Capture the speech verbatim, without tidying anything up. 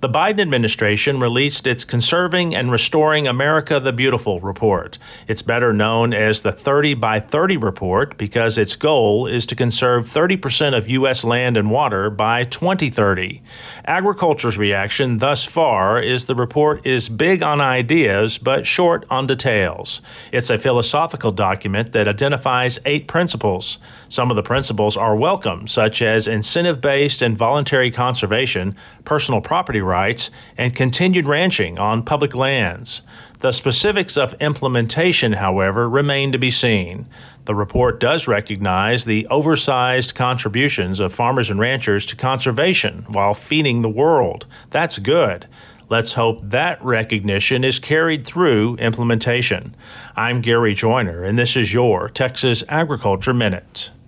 The Biden administration released its Conserving and Restoring America the Beautiful report. It's better known as the thirty by thirty report because its goal is to conserve thirty percent of U S land and water by twenty thirty. Agriculture's reaction thus far is the report is big on ideas but short on details. It's a philosophical document that identifies eight principles. Some of the principles are welcome, such as incentive-based and voluntary conservation, personal property rights, and continued ranching on public lands. The specifics of implementation, however, remain to be seen. The report does recognize the oversized contributions of farmers and ranchers to conservation while feeding the world. That's good. Let's hope that recognition is carried through implementation. I'm Gary Joyner, and this is your Texas Agriculture Minute.